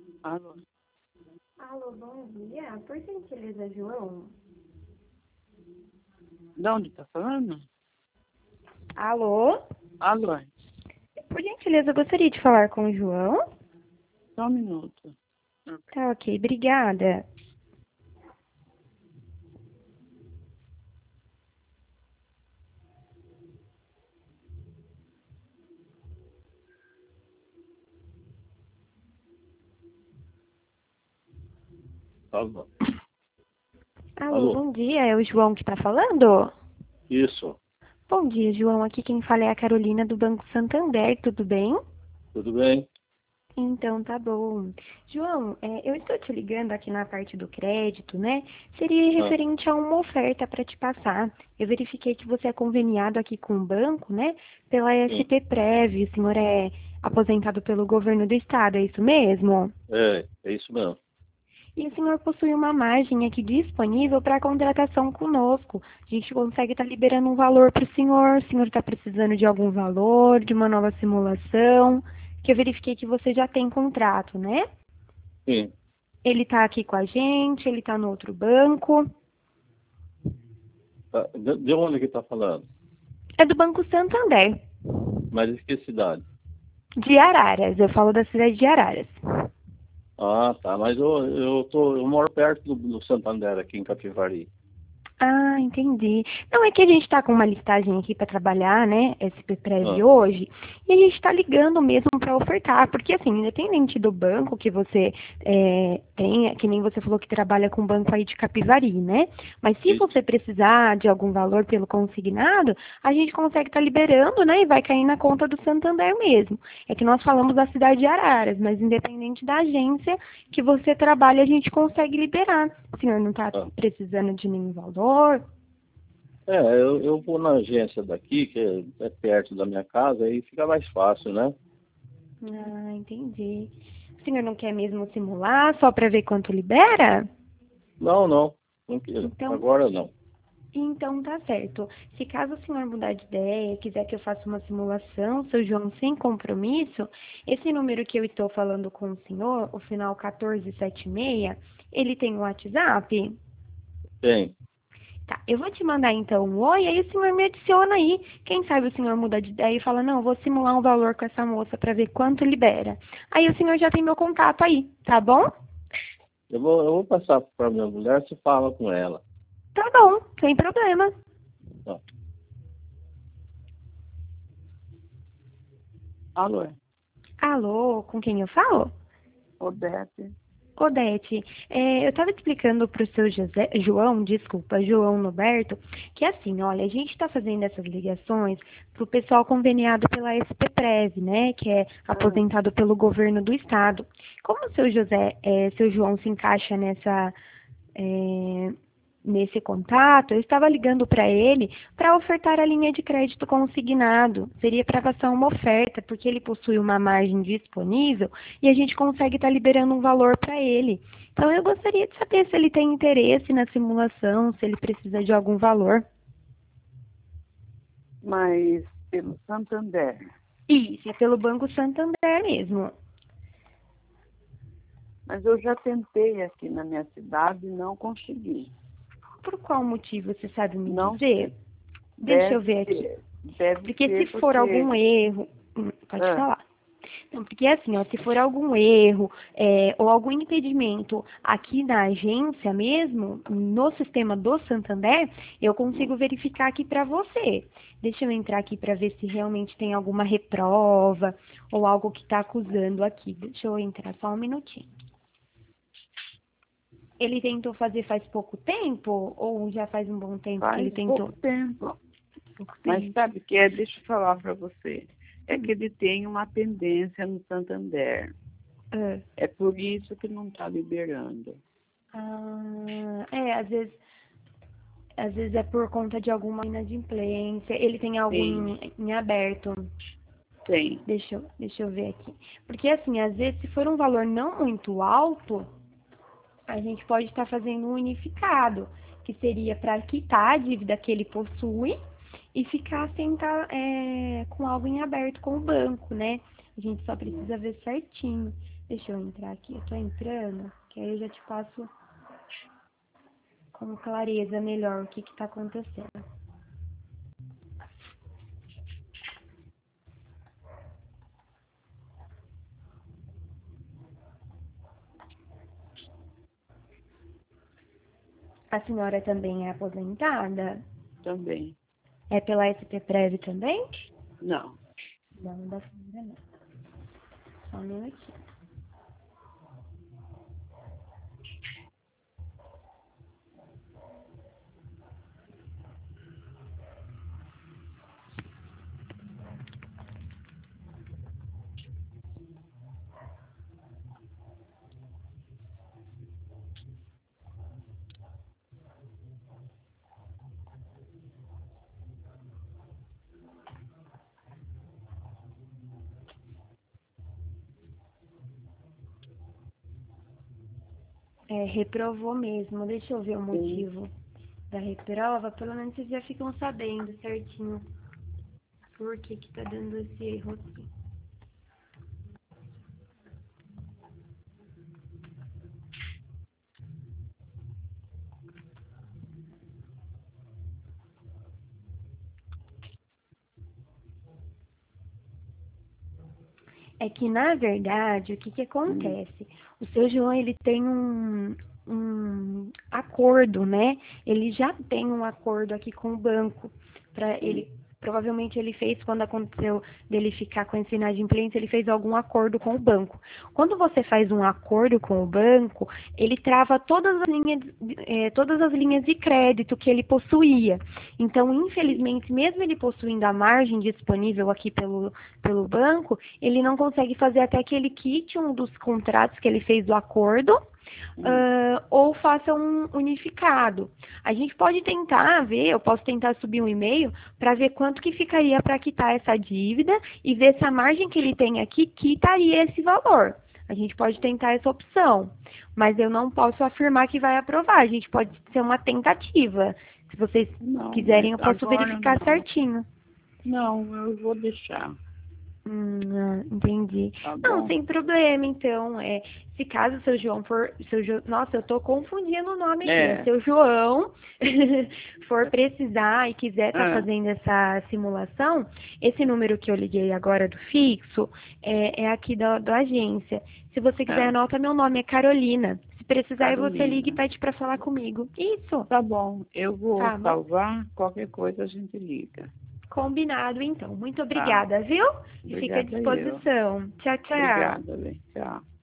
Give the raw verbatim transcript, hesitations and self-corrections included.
Alô? Alô, bom dia. Por gentileza, João? De onde tá falando? Alô? Alô? Por gentileza, eu gostaria de falar com o João. Só um minuto. Tá, ok. Obrigada. Alô? Alô, Alô? bom dia. É o João que tá falando? Isso. Bom dia, João. Aqui quem fala é a Carolina do Banco Santander. Tudo bem? Tudo bem? Então, tá bom. João, é, eu estou te ligando aqui na parte do crédito, né? Seria Ah, referente a uma oferta para te passar. Eu verifiquei que você é conveniado aqui com o banco, né? Pela sim. S P Prev. O senhor é aposentado pelo governo do estado, é isso mesmo? É, é isso mesmo. E o senhor possui uma margem aqui disponível para contratação conosco. A gente consegue estar liberando um valor para o senhor. O senhor está precisando de algum valor, de uma nova simulação? Que eu verifiquei que você já tem contrato, né? Sim. Ele está aqui com a gente, ele está no outro banco. Tá, De, de onde que tá falando? É do Banco Santander, Mas de que cidade? de Araras. Eu falo da cidade de Araras. Ah, tá. Mas eu, eu, tô, eu moro perto do, do Santander, aqui em Capivari. Ah, entendi. Não, é que a gente está com uma listagem aqui para trabalhar, né, S P Prev Ah, hoje, e a gente está ligando mesmo para ofertar, porque assim, independente do banco que você é, tenha, que nem você falou que trabalha com banco aí de Capivari, né, mas se isso. você precisar de algum valor pelo consignado, a gente consegue estar liberando, né, e vai cair na conta do Santander mesmo. É que nós falamos da cidade de Araras, mas independente da agência que você trabalha, a gente consegue liberar. O senhor não está Ah. precisando de nenhum valor? É, eu, eu vou na agência daqui, que é, é perto da minha casa, aí fica mais fácil, né? Ah, entendi. O senhor não quer mesmo simular só para ver quanto libera? Não, não. Não quero. Então, Agora não. então tá certo. Se caso o senhor mudar de ideia, quiser que eu faça uma simulação, seu João, sem compromisso, esse número que eu estou falando com o senhor, o final um quatro sete seis, ele tem um WhatsApp? Tem. Tá, eu vou te mandar então um oi, aí o senhor me adiciona aí. Quem sabe o senhor muda de ideia e fala, não, vou simular um valor com essa moça para ver quanto libera. Aí o senhor já tem meu contato aí, tá bom? Eu vou, eu vou passar para minha mulher, você fala com ela. Tá bom, sem problema. Tá. Alô, Alô, com quem eu falo? Odete. Odete, é, eu estava explicando para o seu José, João, desculpa, João Noberto, que assim, olha, a gente está fazendo essas ligações para o pessoal conveniado pela S P Prev, né, que é Ah, aposentado pelo governo do estado. Como o seu José, é, seu João se encaixa nessa, é, nesse contato, eu estava ligando para ele para ofertar a linha de crédito consignado. Seria para passar uma oferta, porque ele possui uma margem disponível e a gente consegue estar liberando um valor para ele. Então eu gostaria de saber se ele tem interesse na simulação, se ele precisa de algum valor. mas pelo Santander. Isso, é pelo Banco Santander mesmo. Mas eu já tentei aqui na minha cidade e não consegui. Por qual motivo você sabe me Não dizer? sei. Deixa eu Deve ver aqui. ser. Deve Porque se ser for algum porque. erro, hum, pode Ah, falar. Não, porque assim, ó, se for algum erro é, ou algum impedimento aqui na agência mesmo, no sistema do Santander, eu consigo verificar aqui para você. Deixa eu entrar aqui para ver se realmente tem alguma reprova ou algo que está acusando aqui. Deixa eu entrar só um minutinho. Ele tentou fazer faz pouco tempo ou já faz um bom tempo que ele faz tentou? pouco tempo. Pouco Mas tempo. sabe o que é? Deixa eu falar para você. É Hum. que ele tem uma pendência no Santander. Ah, É por isso que não está liberando. ah, é, às vezes Às vezes é por conta de alguma inadimplência. Ele tem algo Sim, em, em aberto. tem. Deixa eu, deixa eu ver aqui. Porque assim, às vezes, se for um valor não muito alto, a gente pode estar fazendo um unificado, que seria para quitar a dívida que ele possui e ficar sem tá, é, com algo em aberto com o banco, né? A gente só precisa ver certinho. Deixa eu entrar aqui. Eu tô entrando, que aí eu já te passo com clareza melhor o que que tá acontecendo. A senhora também é aposentada? Também. É pela S P Prev também? Não. Não, da senhora não. Só um minutinho. É, reprovou mesmo. Deixa eu ver o motivo da reprova. Pelo menos vocês já ficam sabendo certinho por que que tá dando esse erro aqui. É que, na verdade, o que que acontece? O seu João, ele tem um, um acordo, né? Ele já tem um acordo aqui com o banco. Pra ele, provavelmente ele fez, quando aconteceu dele ficar com esse inadimplência, ele fez algum acordo com o banco. Quando você faz um acordo com o banco, ele trava todas as linhas, eh, todas as linhas de crédito que ele possuía. Então, infelizmente, mesmo ele possuindo a margem disponível aqui pelo, pelo banco, ele não consegue fazer até que ele quite um dos contratos que ele fez do acordo, uh, ou faça um unificado. A gente pode tentar ver, eu posso tentar subir um e-mail para ver quanto que ficaria para quitar essa dívida e ver se a margem que ele tem aqui quitaria esse valor. A gente pode tentar essa opção, mas eu não posso afirmar que vai aprovar. A gente pode ser uma tentativa. Se vocês Não, quiserem, eu mas posso agora verificar não. certinho. Não, eu vou deixar. Hum, ah, entendi. Tá Não, bom? sem problema, então. É, se caso o seu João for. Seu Jo- Nossa, eu tô confundindo o nome aqui. É É. seu João for precisar e quiser estar Ah, fazendo essa simulação, esse número que eu liguei agora do fixo é, é aqui da, da agência. Se você quiser, é. anota meu nome, é Carolina. Se precisar, aí você liga e Carolina. pede para falar comigo. Isso. Tá bom, eu vou Tá bom? salvar, qualquer coisa a gente liga. Combinado, então. Muito Tá? obrigada, viu? E fica à Obrigada eu. disposição. Tchau, tchau. Obrigada, bem. Tchau.